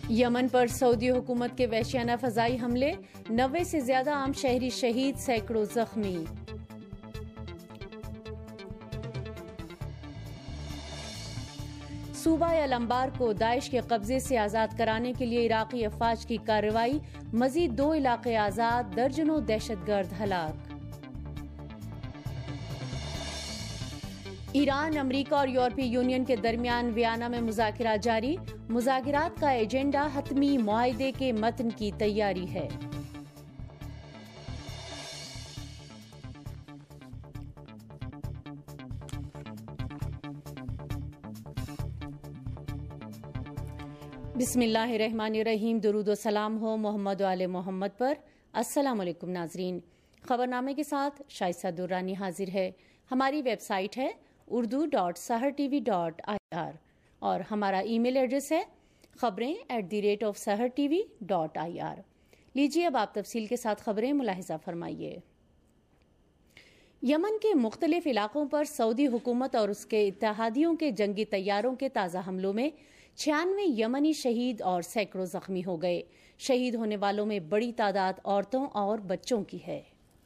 یمن پر سعودی حکومت کے وحشیانہ فضائی حملے، 90 سے زیادہ عام شہری شہید، سینکڑوں زخمی۔ صوبہ الانبار کو داعش کے قبضے سے آزاد کرانے کے لیے عراقی افواج کی کارروائی، مزید 2 علاقے آزاد، درجنوں دہشت گرد ہلاک۔ ایران، امریکہ اور یورپی یونین کے درمیان ویانا میں مذاکرات جاری، مذاکرات کا ایجنڈا حتمی معاہدے کے متن کی تیاری ہے۔ بسم اللہ الرحمن الرحیم، درود و سلام ہو محمد و آل محمد پر۔ السلام علیکم ناظرین، خبرنامے کے ساتھ شائستہ درانی حاضر ہے۔ ہماری ویب سائٹ ہے urdu.sahartv.ir اور ہمارا ای میل ایڈریس ہے خبریں@sahartv.ir۔ لیجیے اب آپ تفصیل کے ساتھ خبریں ملاحظہ فرمائیے۔ یمن کے مختلف علاقوں پر سعودی حکومت اور اس کے اتحادیوں کے جنگی طیاروں کے تازہ حملوں میں 96 یمنی شہید اور سینکڑوں زخمی ہو گئے۔ شہید ہونے والوں میں بڑی تعداد عورتوں اور بچوں کی ہے۔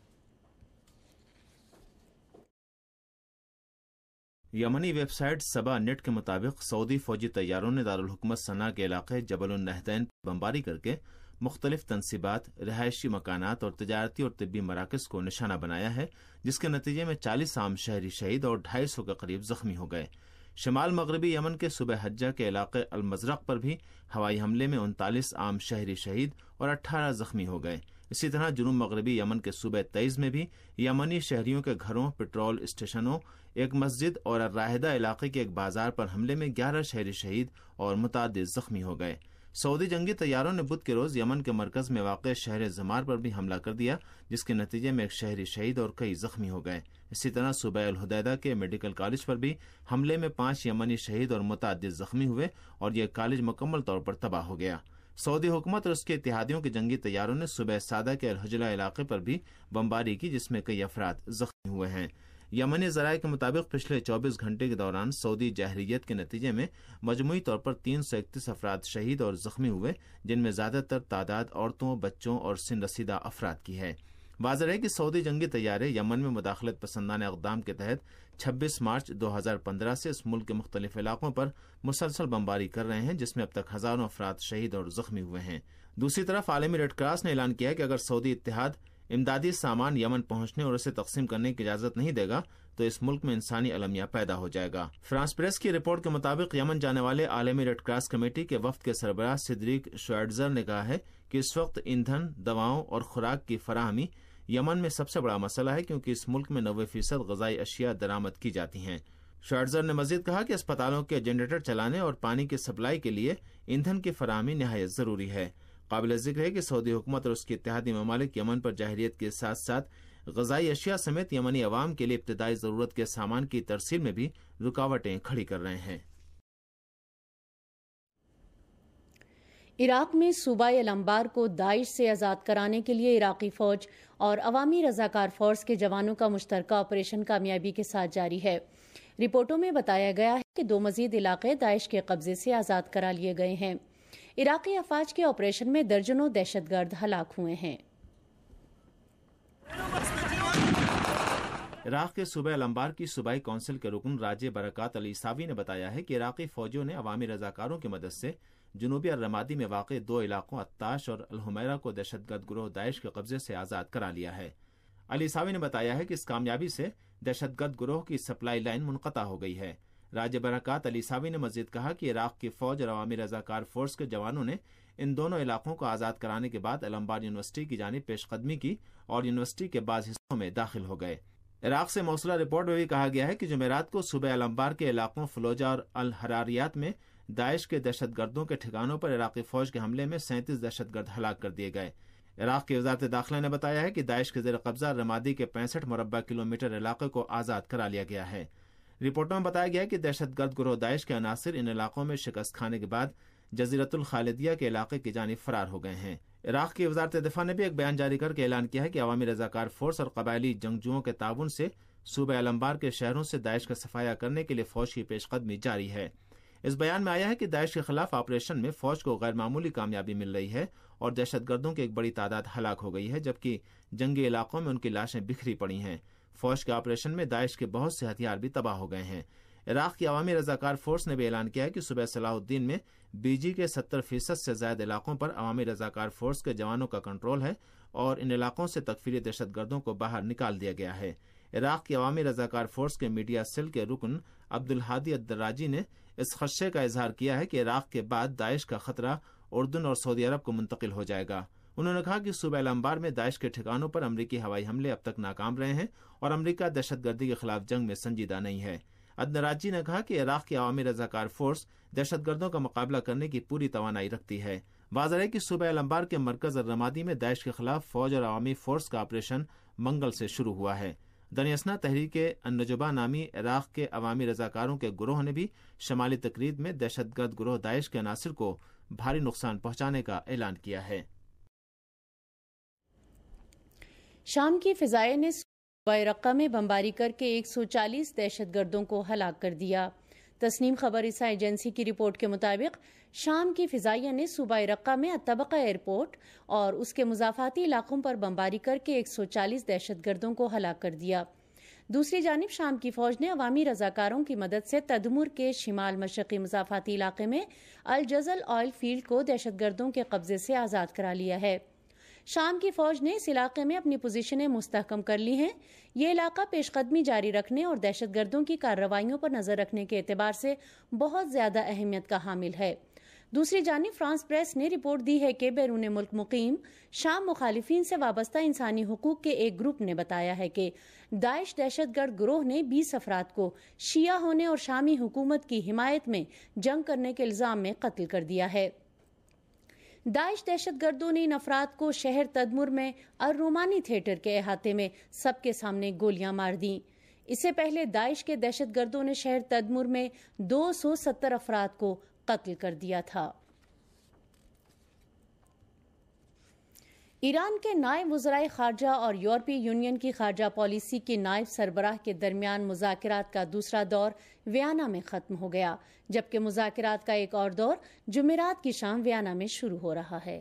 یمنی ویب سائٹ سبا نیٹ کے مطابق سعودی فوجی طیاروں نے دارالحکومت صنعاء کے علاقے جبل النہدین پر بمباری کر کے مختلف تنصیبات، رہائشی مکانات اور تجارتی اور طبی مراکز کو نشانہ بنایا ہے، جس کے نتیجے میں 40 عام شہری شہید اور 250 کے قریب زخمی ہو گئے۔ شمال مغربی یمن کے صوبہ حجہ کے علاقے المزرق پر بھی ہوائی حملے میں 39 عام شہری شہید اور 18 زخمی ہو گئے۔ اسی طرح جنوب مغربی یمن کے صوبہ تعز میں بھی یمنی شہریوں کے گھروں، پٹرول اسٹیشنوں، ایک مسجد اور الراحدہ علاقے کے ایک بازار پر حملے میں 11 شہری شہید اور متعدد زخمی ہو گئے۔ سعودی جنگی طیاروں نے بدھ کے روز یمن کے مرکز میں واقع شہر زمار پر بھی حملہ کر دیا، جس کے نتیجے میں ایک شہری شہید اور کئی زخمی ہو گئے۔ اسی طرح صوبہ الحدیدہ کے میڈیکل کالج پر بھی حملے میں 5 یمنی شہید اور متعدد زخمی ہوئے اور یہ کالج مکمل طور پر تباہ ہو گیا۔ سعودی حکومت اور اس کے اتحادیوں کے جنگی طیاروں نے صوبہ سعدہ کے الحجلہ علاقے پر بھی بمباری کی، جس میں کئی افراد زخمی ہوئے ہیں۔ یمنی ذرائع کے مطابق پچھلے 24 گھنٹے کے دوران سعودی جارحیت کے نتیجے میں مجموعی طور پر 331 افراد شہید اور زخمی ہوئے، جن میں زیادہ تر تعداد عورتوں، بچوں اور سن رسیدہ افراد کی ہے۔ واضح ہے کہ سعودی جنگی طیارے یمن میں مداخلت پسندانہ اقدام کے تحت 26 مارچ 2015 سے اس ملک کے مختلف علاقوں پر مسلسل بمباری کر رہے ہیں، جس میں اب تک ہزاروں افراد شہید اور زخمی ہوئے ہیں۔ دوسری طرف عالمی ریڈ کراس نے اعلان کیا ہے کہ اگر سعودی اتحاد امدادی سامان یمن پہنچنے اور اسے تقسیم کرنے کی اجازت نہیں دے گا تو اس ملک میں انسانی المیہ پیدا ہو جائے گا۔ فرانس پریس کی رپورٹ کے مطابق یمن جانے والے عالمی ریڈ کراس کمیٹی کے وفد کے سربراہ سیدریک شوائٹزر نے کہا ہے کہ اس وقت ایندھن، دواؤں اور خوراک کی فراہمی یمن میں سب سے بڑا مسئلہ ہے، کیونکہ اس ملک میں 90% غذائی اشیاء درآمد کی جاتی ہیں۔ شوائٹزر نے مزید کہا کہ اسپتالوں کے جنریٹر چلانے اور پانی کی سپلائی کے لیے ایندھن کی فراہمی نہایت ضروری ہے۔ قابل ذکر ہے کہ سعودی حکومت اور اس کے اتحادی ممالک یمن پر جارحیت کے ساتھ ساتھ غذائی اشیاء سمیت یمنی عوام کے لیے ابتدائی ضرورت کے سامان کی ترسیل میں بھی رکاوٹیں کھڑی کر رہے ہیں۔ عراق میں صوبہ الانبار کو داعش سے آزاد کرانے کے لیے عراقی فوج اور عوامی رضاکار فورس کے جوانوں کا مشترکہ آپریشن کامیابی کے ساتھ جاری ہے۔ رپورٹوں میں بتایا گیا ہے کہ 2 مزید علاقے داعش کے قبضے سے آزاد کرا لیے گئے ہیں۔ عراقی افواج کے آپریشن میں درجنوں دہشت گرد ہلاک ہوئے ہیں۔ عراق کے صوبہ الانبار کی صوبائی کونسل کے رکن راجے برکات علی عیساوی نے بتایا ہے کہ عراقی فوجیوں نے عوامی رضاکاروں کی مدد سے جنوبی الرمادی میں واقع 2 علاقوں عطاش اور الحمیرہ کو دہشت گرد گروہ داعش کے قبضے سے آزاد کرا لیا ہے۔ علی عیساوی نے بتایا ہے کہ اس کامیابی سے دہشت گرد گروہ کی سپلائی لائن منقطع ہو گئی ہے۔ راجے برکات علی عیساوی نے مزید کہا کہ عراق کی فوج اور عوامی رضاکار فورس کے جوانوں نے ان دونوں علاقوں کو آزاد کرانے کے بعد الانبار یونیورسٹی کی جانب پیش قدمی کی اور یونیورسٹی کے بعض حصوں میں داخل ہو گئے۔ عراق سے موصولہ رپورٹ میں بھی کہا گیا ہے کہ جمعرات کو صوبہ الانبار کے علاقوں فلوجہ اور الحراریات میں داعش کے دہشت گردوں کے ٹھکانوں پر عراقی فوج کے حملے میں 37 دہشت گرد ہلاک کر دیے گئے۔ عراق کی وزارت داخلہ نے بتایا ہے کہ داعش کے زیر قبضہ رمادی کے 65 مربع کلومیٹر علاقے کو آزاد کرا لیا گیا ہے۔ رپورٹوں میں بتایا گیا ہے کہ دہشت گرد گروہ داعش کے عناصر ان علاقوں میں شکست کھانے کے بعد جزیرۃ الخالدیہ کے علاقے کی جانب فرار ہو گئے ہیں۔ عراق کی وزارت دفاع نے بھی ایک بیان جاری کر کے اعلان کیا ہے کہ عوامی رضاکار فورس اور قبائلی جنگجوؤں کے تعاون سے صوبہ الانبار کے شہروں سے داعش کا صفایا کرنے کے لیے فوج کی پیش قدمی جاری ہے۔ اس بیان میں آیا ہے کہ داعش کے خلاف آپریشن میں فوج کو غیر معمولی کامیابی مل رہی ہے اور دہشت گردوں کی ایک بڑی تعداد ہلاک ہو گئی ہے، جبکہ جنگی علاقوں میں ان کی لاشیں بکھری پڑی ہیں۔ فوج کے آپریشن میں داعش کے بہت سے ہتھیار بھی تباہ ہو گئے ہیں۔ عراق کی عوامی رضاکار فورس نے بھی اعلان کیا ہے کہ صوبہ صلاح الدین میں BG کے 70% سے زائد علاقوں پر عوامی رضاکار فورس کے جوانوں کا کنٹرول ہے اور ان علاقوں سے تکفیری دہشت گردوں کو باہر نکال دیا گیا ہے۔ عراق کی عوامی رضاکار فورس کے میڈیا سیل کے رکن عبدالہادی الدراجی نے اس خدشے کا اظہار کیا ہے کہ عراق کے بعد داعش کا خطرہ اردن اور سعودی عرب کو منتقل ہو جائے گا۔ انہوں نے کہا کہ صوبہ الانبار میں داعش کے ٹھکانوں پر امریکی ہوائی حملے اب تک ناکام رہے ہیں اور امریکہ دہشت گردی کے خلاف جنگ میں سنجیدہ نہیں ہے۔ الدراجی نے کہا کہ عراق کی عوامی رضاکار فورس دہشت گردوں کا مقابلہ کرنے کی پوری توانائی رکھتی ہے۔ واضح ہے کہ صوبہ الانبار کے مرکز الرمادی میں داعش کے خلاف فوج اور عوامی فورس کا آپریشن منگل سے شروع ہوا ہے۔ دنیاسنا تحریک النجبہ نامی عراق کے عوامی رضاکاروں کے گروہ نے بھی شمالی تکریت میں دہشت گرد گروہ داعش کے عناصر کو بھاری نقصان پہنچانے کا اعلان کیا ہے۔ شام کی فضائیہ نے صوبہ رقہ میں بمباری کر کے 140 دہشت گردوں کو ہلاک کر دیا۔ تسنیم خبر رساں ایجنسی کی رپورٹ کے مطابق شام کی فضائیہ نے صوبہ رقہ میں الطبقہ ایئرپورٹ اور اس کے مضافاتی علاقوں پر بمباری کر کے 140 دہشت گردوں کو ہلاک کر دیا۔ دوسری جانب شام کی فوج نے عوامی رضاکاروں کی مدد سے تدمر کے شمال مشرقی مضافاتی علاقے میں الجزل آئل فیلڈ کو دہشت گردوں کے قبضے سے آزاد کرا لیا ہے۔ شام کی فوج نے اس علاقے میں اپنی پوزیشنیں مستحکم کر لی ہیں۔ یہ علاقہ پیش قدمی جاری رکھنے اور دہشت گردوں کی کارروائیوں پر نظر رکھنے کے اعتبار سے بہت زیادہ اہمیت کا حامل ہے۔ دوسری جانب فرانس پریس نے رپورٹ دی ہے کہ بیرون ملک مقیم شام مخالفین سے وابستہ انسانی حقوق کے ایک گروپ نے بتایا ہے کہ داعش دہشت گرد گروہ نے 20 افراد کو شیعہ ہونے اور شامی حکومت کی حمایت میں جنگ کرنے کے الزام میں قتل کر دیا ہے۔ داعش دہشت گردوں نے ان افراد کو شہر تدمر میں الرومانی تھیٹر کے احاطے میں سب کے سامنے گولیاں مار دیں۔ اس سے پہلے داعش کے دہشت گردوں نے شہر تدمر میں 270 افراد کو قتل کر دیا تھا۔ ایران کے نائب وزرائے خارجہ اور یورپی یونین کی خارجہ پالیسی کے نائب سربراہ کے درمیان مذاکرات کا دوسرا دور ویانا میں ختم ہو گیا، جبکہ مذاکرات کا ایک اور دور جمعرات کی شام ویانا میں شروع ہو رہا ہے۔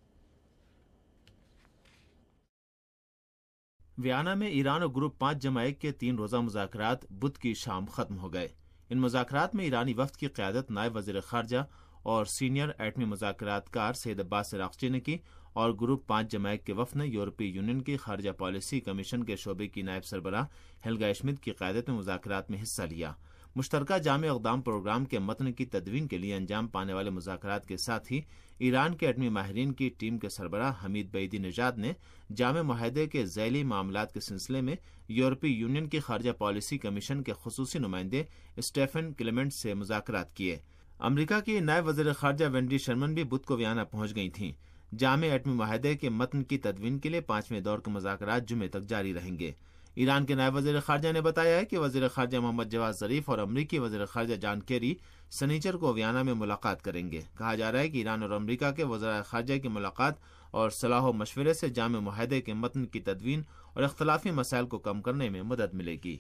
ویانا میں ایران اور گروپ 5 جمع 1 کے 3 روزہ مذاکرات بدھ کی شام ختم ہو گئے۔ ان مذاکرات میں ایرانی وفد کی قیادت نائب وزیر خارجہ اور سینئر ایٹمی مذاکرات کار سید عباس عراقچی نے کی، اور گروپ 5 جمع 1 کے وفد نے یورپی یونین کی خارجہ پالیسی کمیشن کے شعبے کی نائب سربراہ ہیلگا شمڈ کی قیادت میں مذاکرات میں حصہ لیا۔ مشترکہ جامع اقدام پروگرام کے متن کی تدوین کے لیے انجام پانے والے مذاکرات کے ساتھ ہی ایران کے ایٹمی ماہرین کی ٹیم کے سربراہ حمید بعیدی نژاد نے جامع معاہدے کے ذیلی معاملات کے سلسلے میں یورپی یونین کی خارجہ پالیسی کمیشن کے خصوصی نمائندے اسٹیفن کلیمنٹ سے مذاکرات کیے۔ امریکہ کی نائب وزیر خارجہ وینڈی شرمن بھی بدھ کو ویانا پہنچ گئی تھیں۔ جامع ایٹمی معاہدے کے متن کی تدوین کے لیے 5ویں دور کے مذاکرات جمعے تک جاری رہیں گے۔ ایران کے نائب وزیر خارجہ نے بتایا ہے کہ وزیر خارجہ محمد جواد ظریف اور امریکی وزیر خارجہ جان کیری سنیچر کو ویانا میں ملاقات کریں گے۔ کہا جا رہا ہے کہ ایران اور امریکہ کے وزرائے خارجہ کی ملاقات اور صلاح و مشورے سے جامع معاہدے کے متن کی تدوین اور اختلافی مسائل کو کم کرنے میں مدد ملے گی۔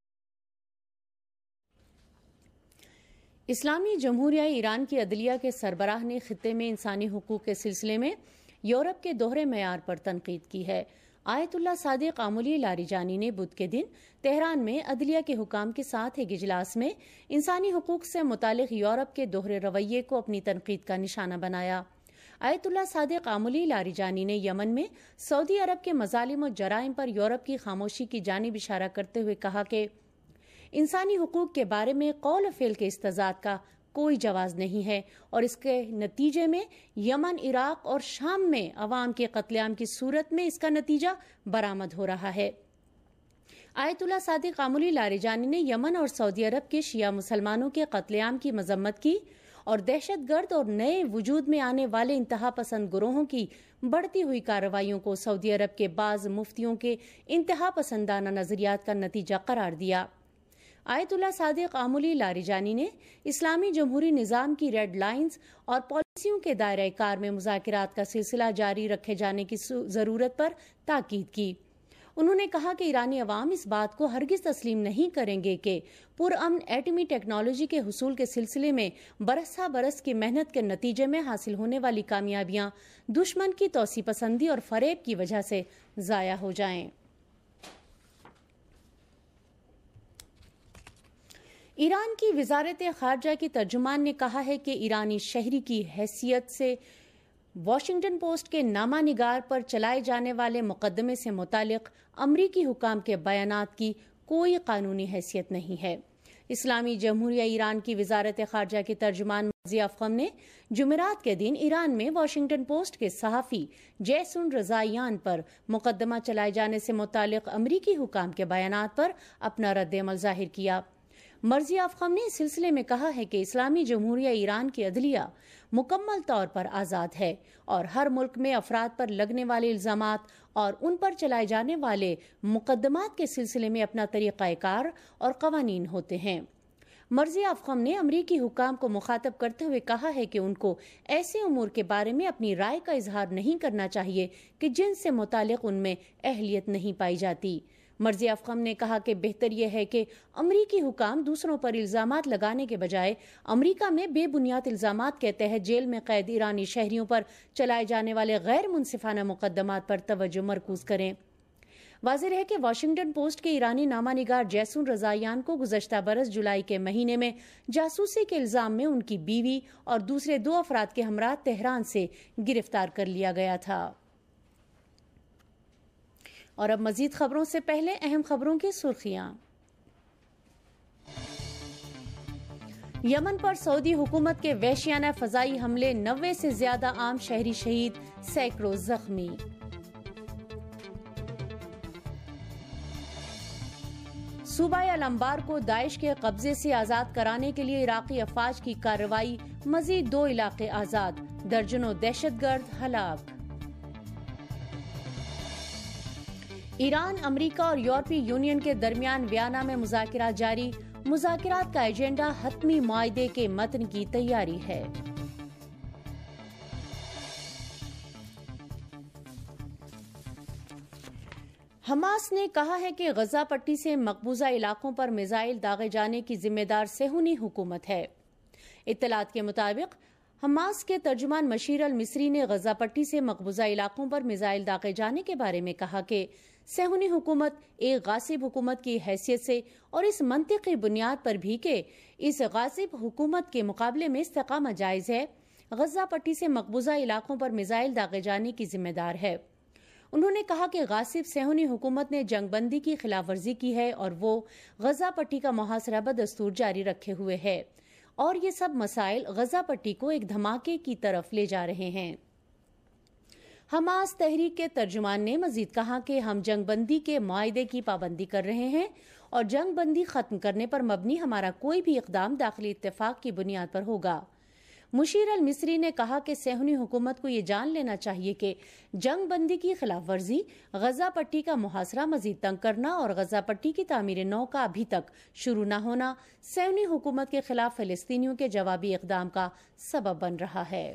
اسلامی جمہوریہ ایران کی عدلیہ کے سربراہ نے خطے میں انسانی حقوق کے سلسلے میں یورپ کے دوہرے معیار پر تنقید کی ہے۔ آیت اللہ صادق آملی لاریجانی نے بدھ کے دن تہران میں عدلیہ کے حکام کے ساتھ ایک اجلاس میں انسانی حقوق سے متعلق یورپ کے دوہرے رویے کو اپنی تنقید کا نشانہ بنایا۔ آیت اللہ صادق آملی لاریجانی نے یمن میں سعودی عرب کے مظالم و جرائم پر یورپ کی خاموشی کی جانب اشارہ کرتے ہوئے کہا کہ انسانی حقوق کے بارے میں قول و فعل کے استضاد کا کوئی جواز نہیں ہے اور اس کے نتیجے میں یمن، عراق اور شام میں عوام کے قتل عام کی صورت میں اس کا نتیجہ برآمد ہو رہا ہے۔ آیت اللہ صادق آملی لاریجانی نے یمن اور سعودی عرب کے شیعہ مسلمانوں کے قتل عام کی مذمت کی اور دہشت گرد اور نئے وجود میں آنے والے انتہا پسند گروہوں کی بڑھتی ہوئی کارروائیوں کو سعودی عرب کے بعض مفتیوں کے انتہا پسندانہ نظریات کا نتیجہ قرار دیا۔ آیت اللہ صادق آملی لاریجانی نے اسلامی جمہوری نظام کی ریڈ لائنز اور پالیسیوں کے دائرہ کار میں مذاکرات کا سلسلہ جاری رکھے جانے کی ضرورت پر تاکید کی انہوں نے کہا کہ ایرانی عوام اس بات کو ہرگز تسلیم نہیں کریں گے کہ پرامن ایٹمی ٹیکنالوجی کے حصول کے سلسلے میں برسہ برس کی محنت کے نتیجے میں حاصل ہونے والی کامیابیاں دشمن کی توسیع پسندی اور فریب کی وجہ سے ضائع ہو جائیں۔ ایران کی وزارت خارجہ کی ترجمان نے کہا ہے کہ ایرانی شہری کی حیثیت سے واشنگٹن پوسٹ کے نامہ نگار پر چلائے جانے والے مقدمے سے متعلق امریکی حکام کے بیانات کی کوئی قانونی حیثیت نہیں ہے۔ اسلامی جمہوریہ ایران کی وزارت خارجہ کے ترجمان مرضیہ افخم نے جمعرات کے دن ایران میں واشنگٹن پوسٹ کے صحافی جیسون رضائیان پر مقدمہ چلائے جانے سے متعلق امریکی حکام کے بیانات پر اپنا رد عمل ظاہر کیا۔ مرضیہ افخم نے اس سلسلے میں کہا ہے کہ اسلامی جمہوریہ ایران کی عدلیہ مکمل طور پر آزاد ہے اور ہر ملک میں افراد پر لگنے والے الزامات اور ان پر چلائے جانے والے مقدمات کے سلسلے میں اپنا طریقہ کار اور قوانین ہوتے ہیں۔ مرضیہ افخم نے امریکی حکام کو مخاطب کرتے ہوئے کہا ہے کہ ان کو ایسے امور کے بارے میں اپنی رائے کا اظہار نہیں کرنا چاہیے کہ جن سے متعلق ان میں اہلیت نہیں پائی جاتی۔ مرضیہ افخم نے کہا کہ بہتر یہ ہے کہ امریکی حکام دوسروں پر الزامات لگانے کے بجائے امریکہ میں بے بنیاد الزامات کے تحت جیل میں قید ایرانی شہریوں پر چلائے جانے والے غیر منصفانہ مقدمات پر توجہ مرکوز کریں۔ واضح ہے کہ واشنگٹن پوسٹ کے ایرانی نامہ نگار جیسون رضائیان کو گزشتہ برس جولائی کے مہینے میں جاسوسی کے الزام میں ان کی بیوی اور دوسرے 2 افراد کے ہمراہ تہران سے گرفتار کر لیا گیا تھا۔ اور اب مزید خبروں سے پہلے اہم خبروں کی سرخیاں۔ یمن پر سعودی حکومت کے وحشیانہ فضائی حملے، 90 سے زیادہ عام شہری شہید، سینکڑوں زخمی۔ صوبہ الانبار کو داعش کے قبضے سے آزاد کرانے کے لیے عراقی افواج کی کارروائی، مزید 2 علاقے آزاد، درجنوں دہشت گرد ہلاک۔ ایران، امریکہ اور یورپی یونین کے درمیان ویانا میں مذاکرات جاری، مذاکرات کا ایجنڈا حتمی معاہدے کے متن کی تیاری ہے۔ حماس نے کہا ہے کہ غزہ پٹی سے مقبوضہ علاقوں پر میزائل داغے جانے کی ذمہ دار صہیونی حکومت ہے۔ اطلاعات کے مطابق حماس کے ترجمان مشیر المصری نے غزہ پٹی سے مقبوضہ علاقوں پر میزائل داغے جانے کے بارے میں کہا کہ صہیونی حکومت ایک غاصب حکومت کی حیثیت سے اور اس منطقی بنیاد پر بھی کہ اس غاصب حکومت کے مقابلے میں استقامت جائز ہے، غزہ پٹی سے مقبوضہ علاقوں پر میزائل داغے جانے کی ذمہ دار ہے۔ انہوں نے کہا کہ غاصب صہیونی حکومت نے جنگ بندی کی خلاف ورزی کی ہے اور وہ غزہ پٹی کا محاصرہ بدستور جاری رکھے ہوئے ہے، اور یہ سب مسائل غزہ پٹی کو ایک دھماکے کی طرف لے جا رہے ہیں۔ حماس تحریک کے ترجمان نے مزید کہا کہ ہم جنگ بندی کے معاہدے کی پابندی کر رہے ہیں اور جنگ بندی ختم کرنے پر مبنی ہمارا کوئی بھی اقدام داخلی اتفاق کی بنیاد پر ہوگا۔ مشیر المصری نے کہا کہ صہیونی حکومت کو یہ جان لینا چاہیے کہ جنگ بندی کی خلاف ورزی، غزہ پٹی کا محاصرہ مزید تنگ کرنا اور غزہ پٹی کی تعمیر نو کا ابھی تک شروع نہ ہونا صہیونی حکومت کے خلاف فلسطینیوں کے جوابی اقدام کا سبب بن رہا ہے۔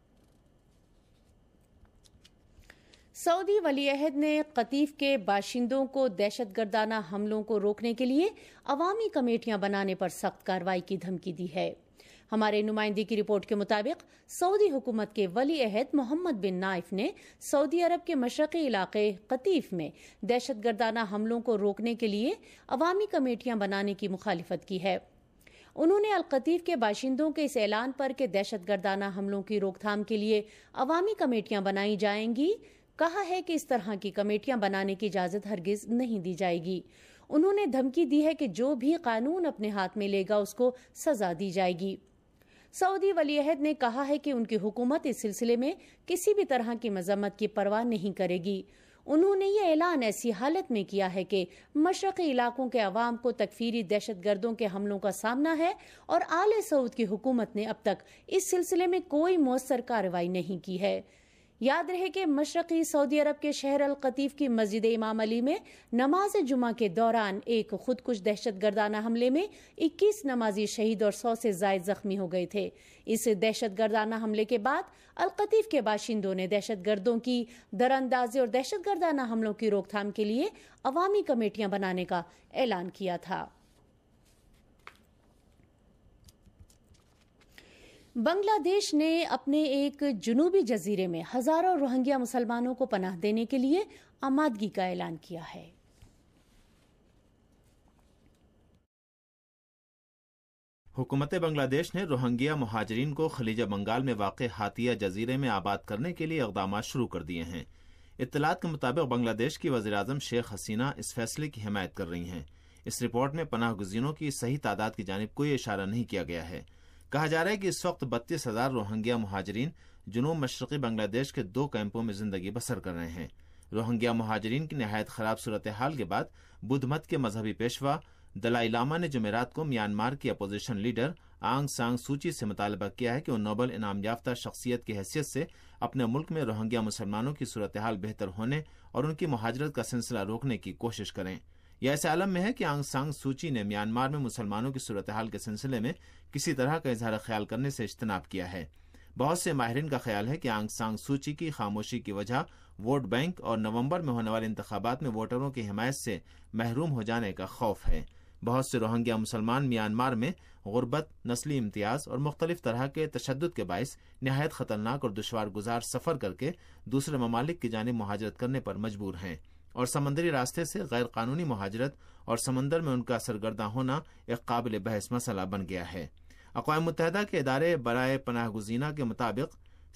سعودی ولی عہد نے قطیف کے باشندوں کو دہشت گردانہ حملوں کو روکنے کے لیے عوامی کمیٹیاں بنانے پر سخت کارروائی کی دھمکی دی ہے۔ ہمارے نمائندے کی رپورٹ کے مطابق سعودی حکومت کے ولی عہد محمد بن نائف نے سعودی عرب کے مشرقی علاقے قطیف میں دہشت گردانہ حملوں کو روکنے کے لیے عوامی کمیٹیاں بنانے کی مخالفت کی ہے۔ انہوں نے القطیف کے باشندوں کے اس اعلان پر کہ دہشت گردانہ حملوں کی روک تھام کے لیے عوامی کمیٹیاں بنائی جائیں گی کہا ہے کہ اس طرح کی کمیٹیاں بنانے کی اجازت ہرگز نہیں دی جائے گی۔ انہوں نے دھمکی دی ہے کہ جو بھی قانون اپنے ہاتھ میں لے گا اس کو سزا دی جائے گی۔ سعودی ولی عہد نے کہا ہے کہ ان کی حکومت اس سلسلے میں کسی بھی طرح کی مذمت کی پرواہ نہیں کرے گی۔ انہوں نے یہ اعلان ایسی حالت میں کیا ہے کہ مشرقی علاقوں کے عوام کو تکفیری دہشت گردوں کے حملوں کا سامنا ہے اور آل سعود کی حکومت نے اب تک اس سلسلے میں کوئی مؤثر کارروائی نہیں کی ہے۔ یاد رہے کہ مشرقی سعودی عرب کے شہر القطیف کی مسجد امام علی میں نماز جمعہ کے دوران ایک خودکش دہشت گردانہ حملے میں 21 نمازی شہید اور 100 سے زائد زخمی ہو گئے تھے۔ اس دہشت گردانہ حملے کے بعد القطیف کے باشندوں نے دہشت گردوں کی دراندازی اور دہشت گردانہ حملوں کی روک تھام کے لیے عوامی کمیٹیاں بنانے کا اعلان کیا تھا۔ بنگلہ دیش نے اپنے ایک جنوبی جزیرے میں ہزاروں روہنگیا مسلمانوں کو پناہ دینے کے لیے آمادگی کا اعلان کیا ہے۔ حکومت بنگلہ دیش نے روہنگیا مہاجرین کو خلیج بنگال میں واقع ہاتھیہ جزیرے میں آباد کرنے کے لیے اقدامات شروع کر دیے ہیں۔ اطلاعات کے مطابق بنگلہ دیش کی وزیراعظم شیخ حسینہ اس فیصلے کی حمایت کر رہی ہیں۔ اس رپورٹ میں پناہ گزینوں کی صحیح تعداد کی جانب کوئی اشارہ نہیں کیا گیا ہے۔ کہا جا رہا ہے کہ اس وقت 32,000 روہنگیا مہاجرین جنوب مشرقی بنگلہ دیش کے 2 کیمپوں میں زندگی بسر کر رہے ہیں۔ روہنگیا مہاجرین کی نہایت خراب صورتحال کے بعد بدھ مت کے مذہبی پیشوا دلائی لاما نے جمعرات کو میانمار کی اپوزیشن لیڈر آنگ سان سوچی سے مطالبہ کیا ہے کہ وہ نوبل انعام یافتہ شخصیت کی حیثیت سے اپنے ملک میں روہنگیا مسلمانوں کی صورتحال بہتر ہونے اور ان کی مہاجرت کا سلسلہ روکنے کی کوشش کریں۔ یہ ایسے عالم میں ہے کہ آنگ سان سوچی نے میانمار میں مسلمانوں کی صورتحال کے سلسلے میں کسی طرح کا اظہار خیال کرنے سے اجتناب کیا ہے۔ بہت سے ماہرین کا خیال ہے کہ آنگ سان سوچی کی خاموشی کی وجہ ووٹ بینک اور نومبر میں ہونے والے انتخابات میں ووٹروں کی حمایت سے محروم ہو جانے کا خوف ہے۔ بہت سے روہنگیا مسلمان میانمار میں غربت، نسلی امتیاز اور مختلف طرح کے تشدد کے باعث نہایت خطرناک اور دشوار گزار سفر کر کے دوسرے ممالک کی جانب مہاجرت کرنے پر مجبور ہیں، اور سمندری راستے سے غیر قانونی مہاجرت اور سمندر میں ان کا سرگرداں ہونا ایک قابل بحث مسئلہ بن گیا ہے۔ اقوام متحدہ کے ادارے برائے پناہ گزینہ کے مطابق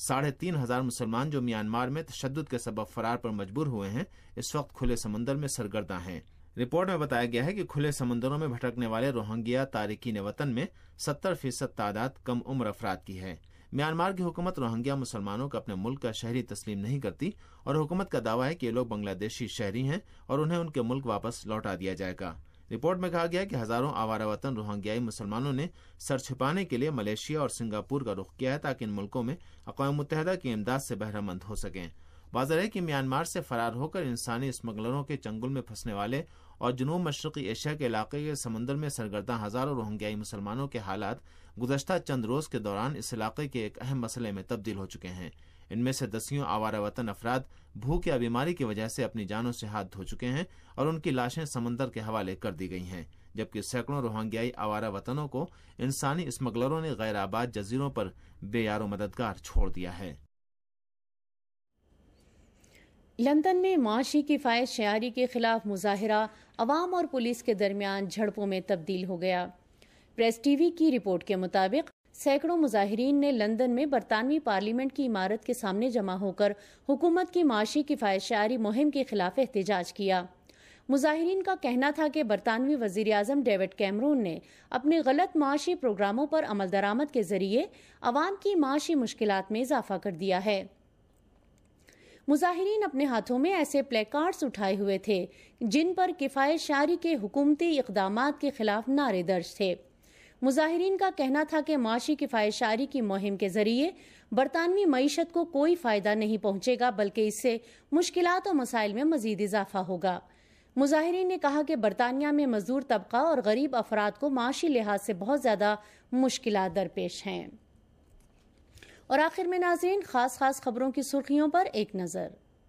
3,500 مسلمان جو میانمار میں تشدد کے سبب فرار پر مجبور ہوئے ہیں اس وقت کھلے سمندر میں سرگرداں ہیں۔ رپورٹ میں بتایا گیا ہے کہ کھلے سمندروں میں بھٹکنے والے روہنگیا تارکین وطن میں 70% تعداد کم عمر افراد کی ہے۔ میانمار کی حکومت روہنگیا مسلمانوں کو اپنے ملک کا شہری تسلیم نہیں کرتی اور حکومت کا دعویٰ ہے کہ یہ لوگ بنگلہ دیشی شہری ہیں اور انہیں ان کے ملک واپس لوٹا دیا جائے گا۔ رپورٹ میں کہا گیا کہ ہزاروں آوارہ وطن روہنگیائی مسلمانوں نے سر چھپانے کے لیے ملیشیا اور سنگاپور کا رخ کیا ہے تاکہ ان ملکوں میں اقوام متحدہ کی امداد سے بہرہ مند ہو سکیں۔ واضح ہے کہ میانمار سے فرار ہو کر انسانی اسمگلروں کے چنگل میں پھنسنے والے اور جنوب مشرقی ایشیا کے علاقے کے سمندر میں سرگرداں ہزاروں روہنگیائی مسلمانوں کے حالات گزشتہ چند روز کے دوران اس علاقے کے ایک اہم مسئلے میں تبدیل ہو چکے ہیں۔ ان میں سے دسیوں آوارہ وطن افراد بھوک یا بیماری کی وجہ سے اپنی جانوں سے ہاتھ دھو چکے ہیں اور ان کی لاشیں سمندر کے حوالے کر دی گئی ہیں، جبکہ سینکڑوں روہنگیائی آوارہ وطنوں کو انسانی اسمگلروں نے غیر آباد جزیروں پر بے یار و مددگار چھوڑ دیا ہے۔ لندن میں معاشی کفایت شعاری کے خلاف مظاہرہ عوام اور پولیس کے درمیان جھڑپوں میں تبدیل ہو گیا۔ پریس ٹی وی کی رپورٹ کے مطابق سینکڑوں مظاہرین نے لندن میں برطانوی پارلیمنٹ کی عمارت کے سامنے جمع ہو کر حکومت کی معاشی کفایت شعاری مہم کے خلاف احتجاج کیا۔ مظاہرین کا کہنا تھا کہ برطانوی وزیر اعظم ڈیوڈ کیمرون نے اپنے غلط معاشی پروگراموں پر عمل درآمد کے ذریعے عوام کی معاشی مشکلات میں اضافہ کر دیا ہے۔ مظاہرین اپنے ہاتھوں میں ایسے پلے کارڈز اٹھائے ہوئے تھے جن پر کفایت شعاری کے حکومتی اقدامات کے خلاف نعرے درج تھے۔ مظاہرین کا کہنا تھا کہ معاشی کفایت شعاری کی مہم کے ذریعے برطانوی معیشت کو کوئی فائدہ نہیں پہنچے گا بلکہ اس سے مشکلات اور مسائل میں مزید اضافہ ہوگا۔ مظاہرین نے کہا کہ برطانیہ میں مزدور طبقہ اور غریب افراد کو معاشی لحاظ سے بہت زیادہ مشکلات درپیش ہیں۔ اور آخر میں ناظرین خاص خبروں کی سرخیوں پر ایک نظر۔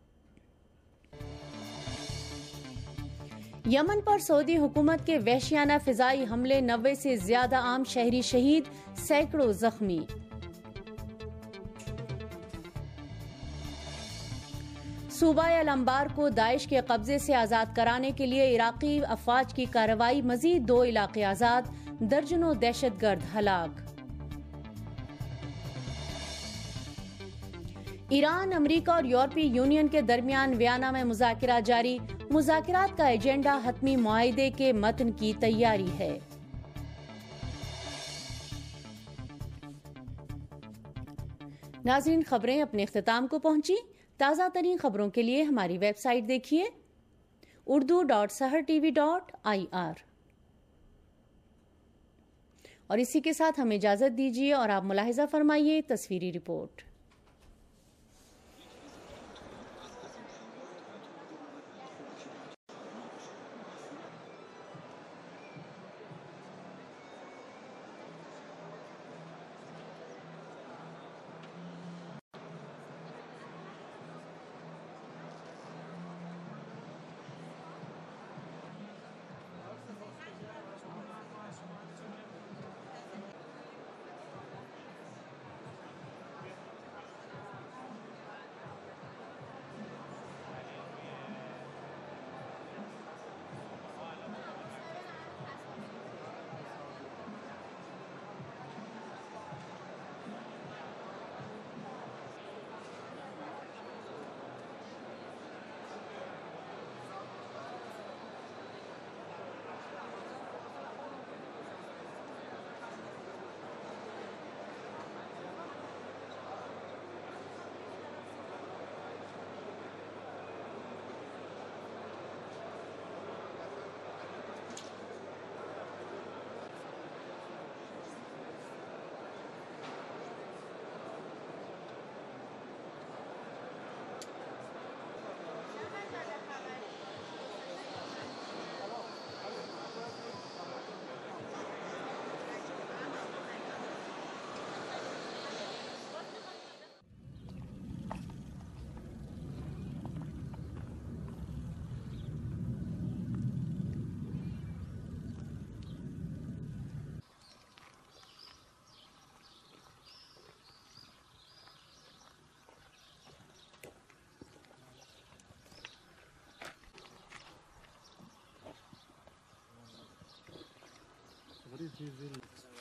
یمن پر سعودی حکومت کے وحشیانہ فضائی حملے، 90 سے زیادہ عام شہری شہید، سینکڑوں زخمی۔ صوبہ الانبار کو داعش کے قبضے سے آزاد کرانے کے لیے عراقی افواج کی کارروائی، مزید 2 علاقے آزاد، درجنوں دہشت گرد ہلاک۔ ایران، امریکہ اور یورپی یونین کے درمیان ویانا میں مذاکرات جاری، مذاکرات کا ایجنڈا حتمی معاہدے کے متن کی تیاری ہے۔ ناظرین خبریں اپنے اختتام کو پہنچی۔ تازہ ترین خبروں کے لیے ہماری ویب سائٹ دیکھیے urdu.sahartv.ir۔ اور اسی کے ساتھ ہمیں اجازت دیجیے اور آپ ملاحظہ فرمائیے تصویری رپورٹ۔ she will